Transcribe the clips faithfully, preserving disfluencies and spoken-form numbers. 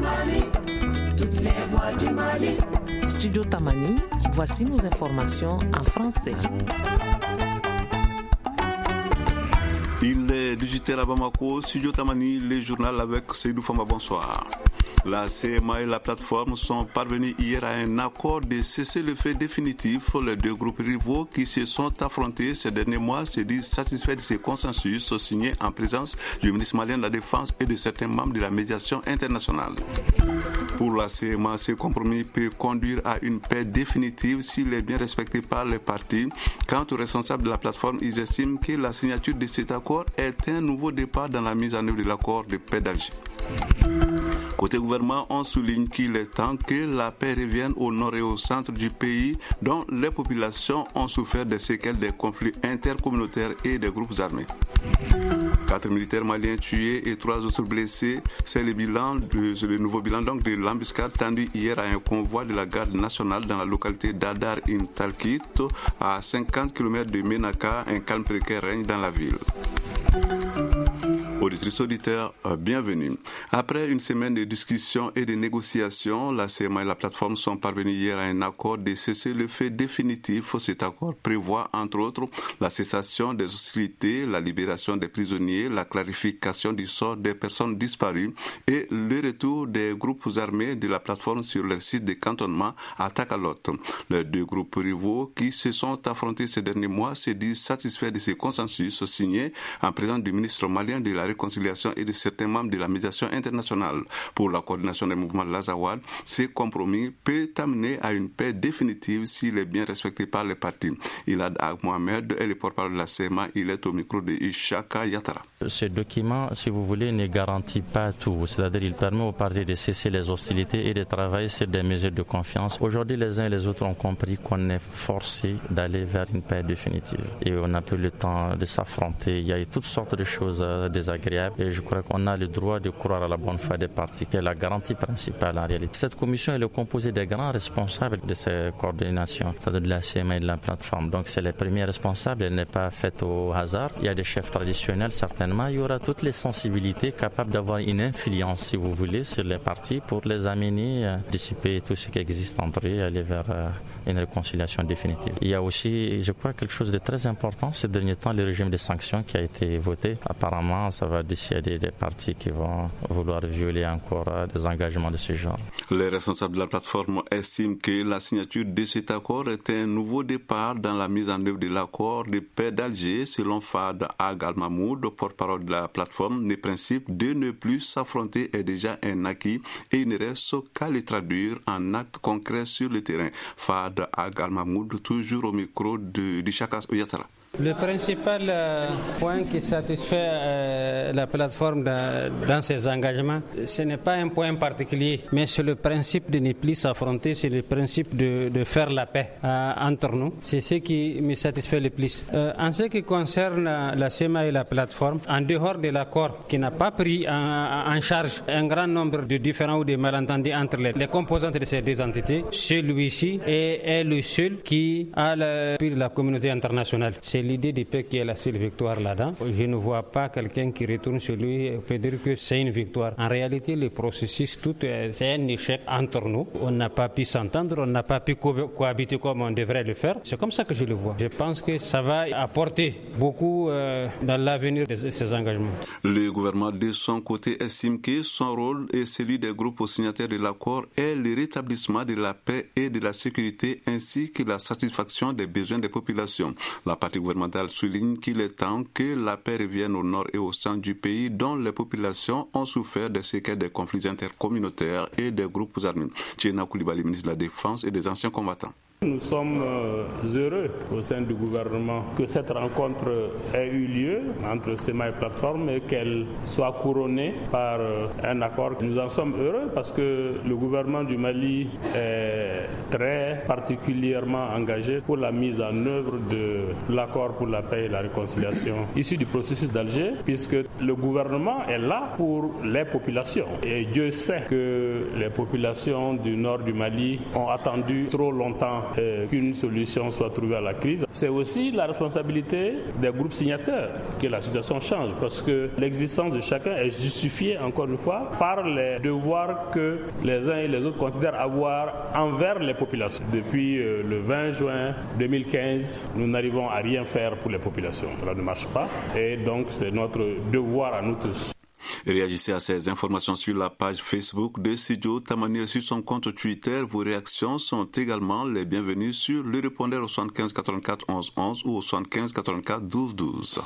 Tamani, toutes les voix du Mali. Studio Tamani, voici nos informations en français. Il est dix-huit heures à Bamako, Studio Tamani, le journal avec Seydou Fama, bonsoir. La C M A et la plateforme sont parvenus hier à un accord de cessez-le-feu définitif. Les deux groupes rivaux qui se sont affrontés ces derniers mois se disent satisfaits de ce consensus signé en présence du ministre malien de la Défense et de certains membres de la médiation internationale. Pour la C M A, ce compromis peut conduire à une paix définitive s'il est bien respecté par les parties. Quant aux responsables de la plateforme, ils estiment que la signature de cet accord est un nouveau départ dans la mise en œuvre de l'accord de paix d'Alger. Côté gouvernement, on souligne qu'il est temps que la paix revienne au nord et au centre du pays dont les populations ont souffert des séquelles des conflits intercommunautaires et des groupes armés. Quatre militaires maliens tués et trois autres blessés, c'est le bilan, de, c'est le nouveau bilan donc de l'embuscade tendue hier à un convoi de la garde nationale dans la localité d'Adar in Talkit, à cinquante kilomètres de Menaka. Un calme précaire règne dans la ville. Auditrices, auditeurs, bienvenue. Après une semaine de discussions et de négociations, la C M A et la plateforme sont parvenus hier à un accord de cessez-le-feu définitif. Cet accord prévoit, entre autres, la cessation des hostilités, la libération des prisonniers, la clarification du sort des personnes disparues et le retour des groupes armés de la plateforme sur leur site de cantonnement à Takalot. Les deux groupes rivaux qui se sont affrontés ces derniers mois se disent satisfaits de ce consensus signé en présence du ministre malien de la Réconciliation et de certains membres de la médiation internationale. Pour la coordination des mouvements Lazawad, ce compromis peut amener à une paix définitive s'il est bien respecté par les parties. Ilad Ag Mohamed est le porte-parole de la C M A, il est au micro de Ishaka Yatara. Ce document, si vous voulez, ne garantit pas tout. C'est-à-dire qu'il permet aux parties de cesser les hostilités et de travailler sur des mesures de confiance. Aujourd'hui, les uns et les autres ont compris qu'on est forcé d'aller vers une paix définitive. Et on n'a plus le temps de s'affronter. Il y a eu toutes sortes de choses désagréables. Et je crois qu'on a le droit de croire à la bonne foi des parties, qui est la garantie principale en réalité. Cette commission elle est composée des grands responsables de ces coordinations, c'est-à-dire de la C M A et de la plateforme. Donc c'est les premiers responsables, elle n'est pas faite au hasard. Il y a des chefs traditionnels certainement, il y aura toutes les sensibilités capables d'avoir une influence, si vous voulez, sur les parties pour les amener à dissiper tout ce qui existe entre eux et aller vers une réconciliation définitive. Il y a aussi, je crois, quelque chose de très important ces derniers temps, le régime des sanctions qui a été voté. Apparemment, ça va dissuader des partis qui vont vouloir violer encore des engagements de ce genre. Les responsables de la plateforme estiment que la signature de cet accord est un nouveau départ dans la mise en œuvre de l'accord de paix d'Alger. Selon Fad Ag Al-Mahmoud, porte-parole de la plateforme, le principe de ne plus s'affronter est déjà un acquis et il ne reste qu'à le traduire en actes concrets sur le terrain. Fad Ag Al-Mahmoud, toujours au micro de Ishaka Yatara. Le principal euh, point qui satisfait euh, la plateforme dans, dans ses engagements, ce n'est pas un point particulier, mais c'est le principe de ne plus s'affronter, c'est le principe de, de faire la paix euh, entre nous. C'est ce qui me satisfait le plus. Euh, en ce qui concerne euh, la C M A et la plateforme, en dehors de l'accord qui n'a pas pris en, en charge un grand nombre de différends ou de malentendus entre les, les composantes de ces deux entités, celui-ci est, est le seul qui a l'appui de la communauté internationale. C'est l'idée de paix qui est la seule victoire là-dedans. Je ne vois pas quelqu'un qui retourne sur lui et peut dire que c'est une victoire. En réalité, le processus, tout est, c'est un échec entre nous. On n'a pas pu s'entendre, on n'a pas pu co- cohabiter comme on devrait le faire. C'est comme ça que je le vois. Je pense que ça va apporter beaucoup euh, dans l'avenir de ces engagements. Le gouvernement, de son côté, estime que son rôle et celui des groupes signataires de l'accord est le rétablissement de la paix et de la sécurité ainsi que la satisfaction des besoins des populations. La partie gouvernementale souligne qu'il est temps que la paix revienne au nord et au centre du pays dont les populations ont souffert des séquelles des conflits intercommunautaires et des groupes armés. Tchéna Koulibaly, ministre de la Défense et des anciens combattants. Nous sommes heureux au sein du gouvernement que cette rencontre ait eu lieu entre C M A et plateforme et qu'elle soit couronnée par un accord. Nous en sommes heureux parce que le gouvernement du Mali est très particulièrement engagé pour la mise en œuvre de l'accord pour la paix et la réconciliation issu du processus d'Alger, puisque le gouvernement est là pour les populations. Et Dieu sait que les populations du nord du Mali ont attendu trop longtemps et qu'une solution soit trouvée à la crise. C'est aussi la responsabilité des groupes signataires que la situation change, parce que l'existence de chacun est justifiée, encore une fois, par les devoirs que les uns et les autres considèrent avoir envers les populations. Depuis euh, le vingt juin deux mille quinze, nous n'arrivons à rien faire pour les populations. Cela ne marche pas et donc c'est notre devoir à nous tous. Réagissez à ces informations sur la page Facebook de Studio Tamani et sur son compte Twitter. Vos réactions sont également les bienvenues sur le répondeur au soixante-quinze quatre-vingt-quatre onze onze ou au soixante-quinze quatre-vingt-quatre douze douze.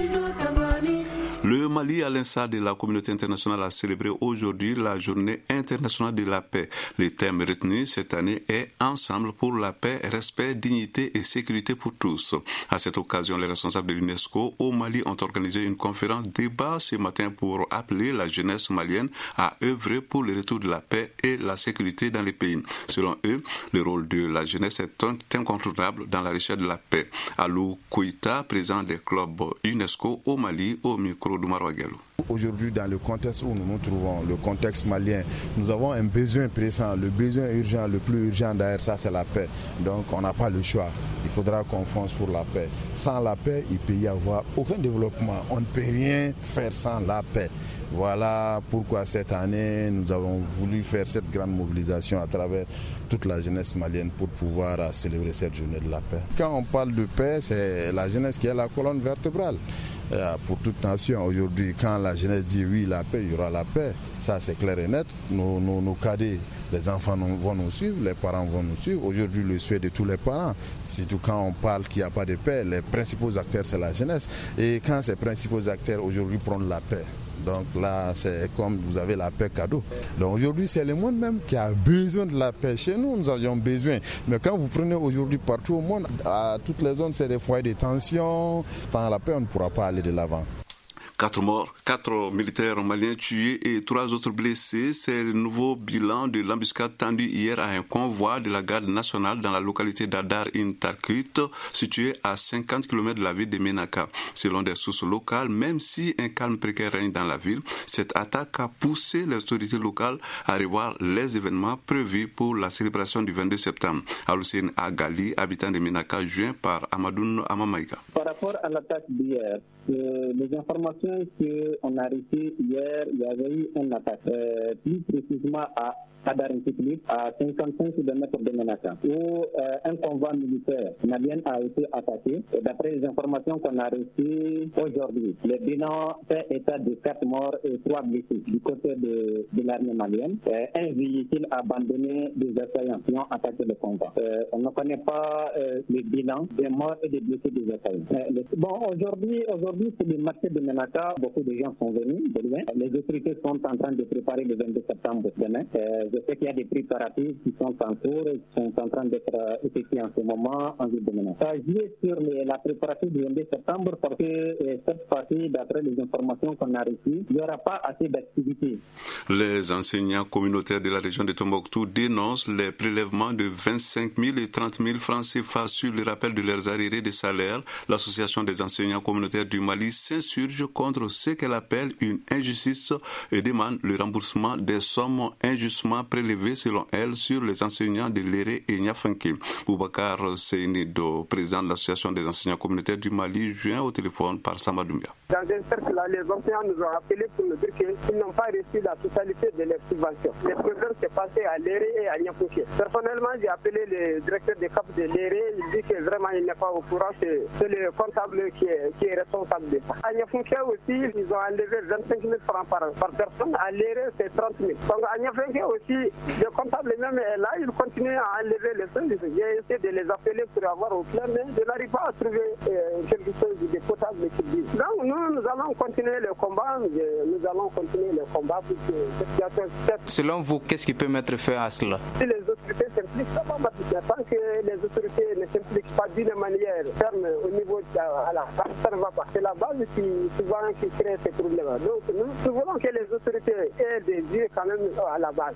Le Mali, à l'instar de la communauté internationale, a célébré aujourd'hui la journée internationale de la paix. Le thème retenu cette année est « Ensemble pour la paix, respect, dignité et sécurité pour tous ». À cette occasion, les responsables de l'UNESCO au Mali ont organisé une conférence débat ce matin pour appeler la jeunesse malienne à œuvrer pour le retour de la paix et la sécurité dans les pays. Selon eux, le rôle de la jeunesse est incontournable dans la recherche de la paix. Alou Koïta, président des clubs UNESCO au Mali, au micro de Maroua Gallo. Aujourd'hui, dans le contexte où nous nous trouvons, le contexte malien, nous avons un besoin pressant, le besoin urgent, le plus urgent d'ailleurs, ça c'est la paix. Donc on n'a pas le choix, il faudra qu'on fonce pour la paix. Sans la paix, il ne peut y avoir aucun développement, on ne peut rien faire sans la paix. Voilà pourquoi cette année, nous avons voulu faire cette grande mobilisation à travers toute la jeunesse malienne pour pouvoir célébrer cette journée de la paix. Quand on parle de paix, c'est la jeunesse qui est la colonne vertébrale. Pour toute nation, aujourd'hui, quand la jeunesse dit oui, la paix, il y aura la paix. Ça, c'est clair et net. Nos, nos, nos cadets, les enfants vont nous suivre, les parents vont nous suivre. Aujourd'hui, le souhait de tous les parents, surtout quand on parle qu'il n'y a pas de paix, les principaux acteurs, c'est la jeunesse. Et quand ces principaux acteurs, aujourd'hui, prennent la paix, donc là, c'est comme vous avez la paix cadeau. Donc aujourd'hui, c'est le monde même qui a besoin de la paix. Chez nous, nous avions besoin. Mais quand vous prenez aujourd'hui partout au monde, à toutes les zones, c'est des foyers de tension. Sans la paix, on ne pourra pas aller de l'avant. Quatre morts, quatre militaires maliens tués et trois autres blessés. C'est le nouveau bilan de l'embuscade tendue hier à un convoi de la garde nationale dans la localité d'Adar Intarkut, située à cinquante kilomètres de la ville de Ménaka. Selon des sources locales, même si un calme précaire règne dans la ville, cette attaque a poussé les autorités locales à revoir les événements prévus pour la célébration du vingt-deux septembre. Aloussine Agali, habitant de Ménaka, joint par Amadoun Amamaïga. Par rapport à l'attaque d'hier, euh, les informations qu'on a reçues hier, il y avait eu une attaque, euh, plus précisément à Adar Intarkut, à cinquante-cinq kilomètres de Ménaka, où euh, un convoi militaire malien a été attaqué. Et d'après les informations qu'on a reçues aujourd'hui, le bilan fait état de quatre morts et trois blessés du côté de, de l'armée malienne. Euh, un véhicule abandonné des assaillants qui ont attaqué le convoi. Euh, on ne connaît pas euh, le bilan des morts et des blessés des assaillants. Euh, le, bon, aujourd'hui, aujourd'hui, c'est le marché de Ménaka. Beaucoup de gens sont venus de loin. Les autorités sont en train de préparer le vingt-deux septembre demain. Euh, Je sais qu'il y a des préparatifs qui sont en cours et qui sont en train d'être effectués en ce moment en ville de Ménaka. Ça joue sur les, la préparation du vingt-deux septembre parce que euh, cette fois-ci, d'après les informations qu'on a reçues, il n'y aura pas assez d'activités. Les enseignants communautaires de la région de Tombouctou dénoncent les prélèvements de vingt-cinq mille et trente mille francs C F A sur le rappel de leurs arriérés de salaire. L'association des enseignants communautaires du Mali s'insurge contre ce qu'elle appelle une injustice et demande le remboursement des sommes injustement prélevées selon elle sur les enseignants de Léré et Niafanké. Boubacar Seynido, président de l'association des enseignants communautaires du Mali, joint au téléphone par Samadoumbia. Dans un cercle là, les enseignants nous ont appelé pour nous dire qu'ils n'ont pas reçu la totalité de leurs subventions. Le problème s'est passé à Léré et à Niafanké. Personnellement, j'ai appelé le directeur des cap de Léré, il dit que vraiment il n'est pas au courant, c'est, c'est le comptable qui est, qui est responsable de ça. À Niafanké aussi, ils ont enlevé vingt-cinq mille francs par, par personne, à Léré c'est trente mille. Donc à Niafanké aussi, le comptable même est là, il continue à enlever les choses. J'ai essayé de les appeler pour avoir au clair, mais je n'arrive pas à trouver euh, quelque chose de potable qui dit. Donc nous, nous allons continuer le combat, nous allons continuer le combat pour que cette situation. Selon vous, qu'est-ce qui peut mettre fin à cela? Si les autorités s'impliquent, ça va marcher. Tant que les autorités ne s'impliquent pas d'une manière ferme au niveau de la base, ça ne va pas. C'est la base qui souvent qui crée ces problèmes. Donc nous, nous voulons que les autorités aient des yeux quand même à la base.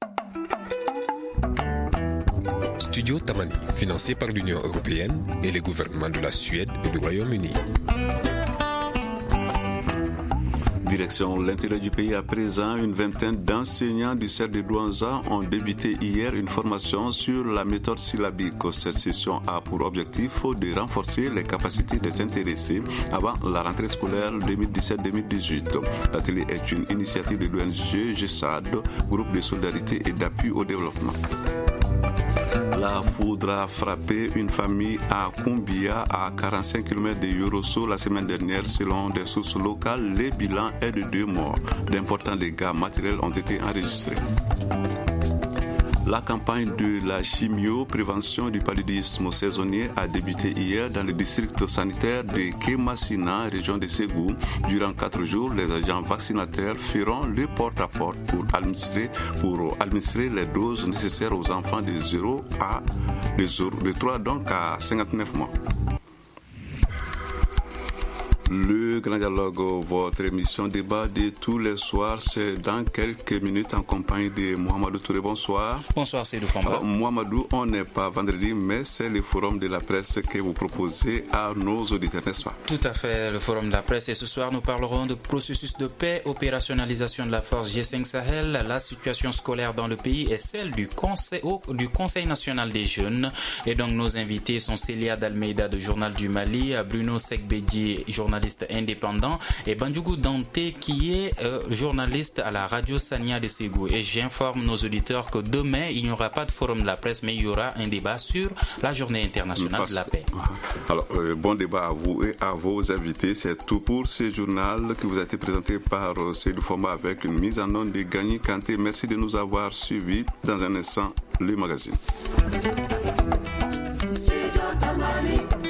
Studio Tamani, financé par l'Union européenne et les gouvernements de la Suède et du Royaume-Uni. Direction l'intérieur du pays à présent, une vingtaine d'enseignants du C E R de Douanza ont débuté hier une formation sur la méthode syllabique. Cette session a pour objectif de renforcer les capacités des intéressés avant la rentrée scolaire deux mille dix-sept deux mille dix-huit. L'atelier est une initiative de l'O N G G S A D, groupe de solidarité et d'appui au développement. La foudre a frappé une famille à Kumbia, à quarante-cinq kilomètres de Yorosso la semaine dernière. Selon des sources locales, le bilan est de deux morts. D'importants dégâts matériels ont été enregistrés. La campagne de la chimio-prévention du paludisme saisonnier a débuté hier dans le district sanitaire de Kemasina, région de Ségou. Durant quatre jours, les agents vaccinataires feront le porte-à-porte pour administrer, pour administrer les doses nécessaires aux enfants de zéro à de trois donc à cinquante-neuf mois. Le Grand Dialogue, votre émission débat de tous les soirs, c'est dans quelques minutes en compagnie de Mohamedou Touré. Bonsoir. Bonsoir, Seydou Famba. Mohamedou, on n'est pas vendredi, mais c'est le forum de la presse que vous proposez à nos auditeurs, n'est-ce pas? Tout à fait, le forum de la presse. Et ce soir, nous parlerons de processus de paix, opérationnalisation de la force G cinq Sahel, la situation scolaire dans le pays et celle du Conseil, du Conseil national des jeunes. Et donc, nos invités sont Célia Dalmeida du Journal du Mali, Bruno Sekbedi, journaliste indépendant, et Bandjougou Dante qui est euh, journaliste à la radio Sania de Ségou. Et j'informe nos auditeurs que demain il n'y aura pas de forum de la presse, mais il y aura un débat sur la journée internationale de la paix. Alors euh, bon débat à vous et à vos invités. C'est tout pour ce journal qui vous a été présenté par euh, Seydou Famba avec une mise en onde de Gagné Kanté. Merci de nous avoir suivis. Dans un instant, le magazine. Studio Tamani.